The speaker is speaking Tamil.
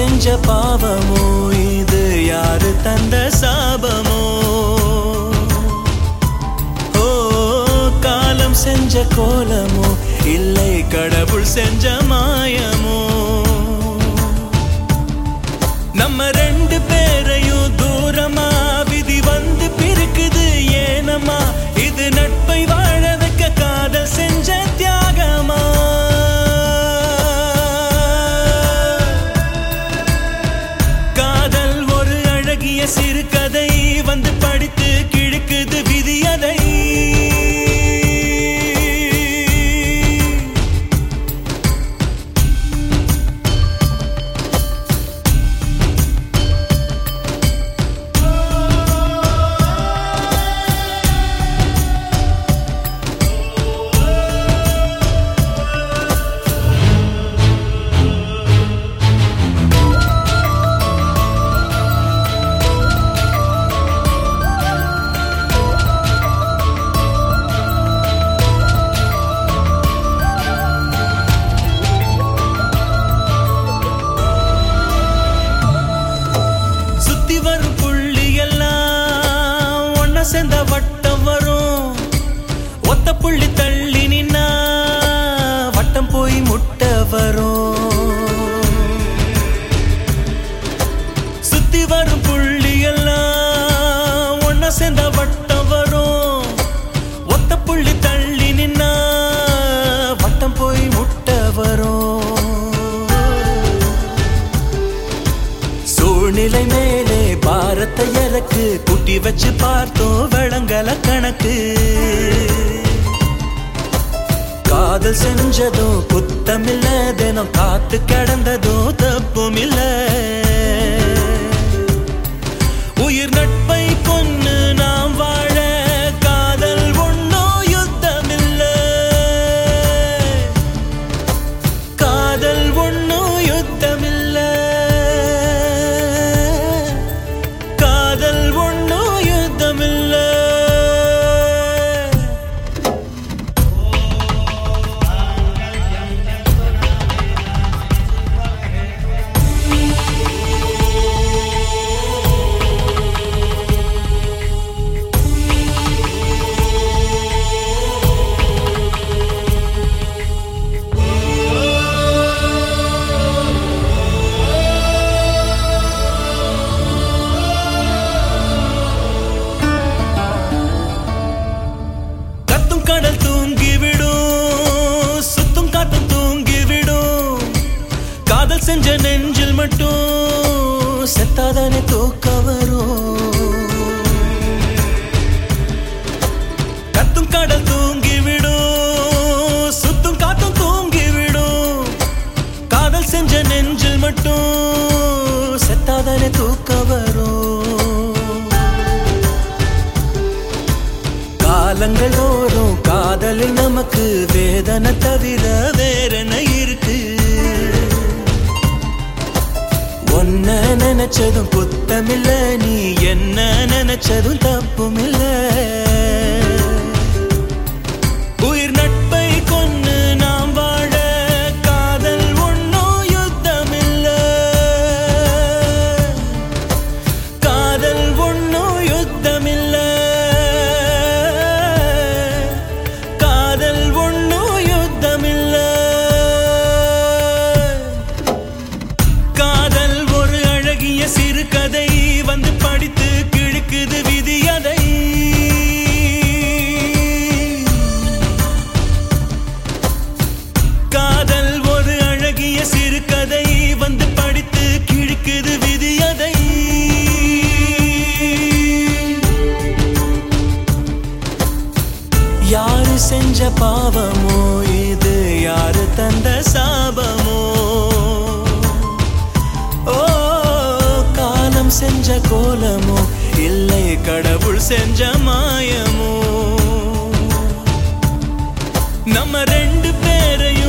செஞ்ச பாவமோ இது யாரு தந்த சாபமோ ஓ காலம் செஞ்ச கோலமோ இல்லை கடவுள் செஞ்ச மாயமோ நம்ம ரெண்டு பேரையும் தூரமா விதி வந்து பிரிக்குது ஏனமா இது நட்பை வாழ வைக்க காதல் செஞ்ச தியாகமா காதல் ஒரு அழகிய சிறுகதை வந்து படித்து கிழக்குது விதியதை சேர்ந்த வட்டம் வரும் ஒத்த புள்ளி தள்ளி நின்னா வட்டம் போய் முட்ட வரும் சுத்தி வரும் புள்ளி எல்லாம் ஒன்ன சேர்ந்த வட்டம் வரும் ஒத்த புள்ளி தள்ளி நின்னா வட்டம் போய் முட்ட வரும் சூழ்நிலை மேலே பாரத்தை இறக்கு குட்டி வச்சு பார்த்தோம் விளங்கல கணக்கு காதல் செஞ்சதும் குத்தமில்ல தினம் காத்து கிடந்ததும் தப்பும் இல்ல உயிர் நட்பை கொன்னு நாம் வாழ காதல் ஒன்னும் யுத்தமில்ல காதல் ஒன்னும் யுத்தமில்ல கடல் தூங்கிவிடும் சுத்தும் காத்தும் தூங்கிவிடும் காதல் செஞ்ச நெஞ்சில் மட்டும் செத்தாதானே தூக்க வரும் கத்தும் கடல் தூங்கிவிடும் சுத்தும் காத்தும் தூங்கிவிடும் காதல் செஞ்ச நெஞ்சில் மட்டும் செத்தாதானே தூக்க வரும் காலங்கள் ஓரும் காதலில் நமக்கு வேதனை தவிர வேறென்ன இருக்கு ஒன்ன நினைச்சதும் குத்தமில்ல நீ என்ன நினைச்சதும் தப்புமில்ல உயிர் நட்பை கொன்னு நாம் வாழ காதல் ஒன்னும் யுத்தமில்ல காதல் ஒன்னும் யுத்தமில்ல சிறுகதை வந்து படித்து கிழக்குது விதியதை காதல் ஒரு அழகிய சிறுகதை வந்து படித்து கிழக்குது விதியதை யாரு செஞ்ச பாவமோ இது யாரு தந்த சாபமோ செஞ்ச கோலமோ இல்லை கடவுள் செஞ்ச மாயமோ நம்ம ரெண்டு பேரையும்